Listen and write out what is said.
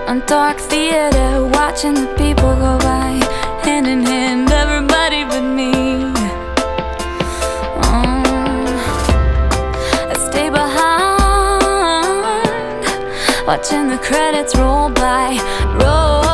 on dark theater, watching the people go by, hand in hand, everybody but me. I stay behind, watching the credits roll by, roll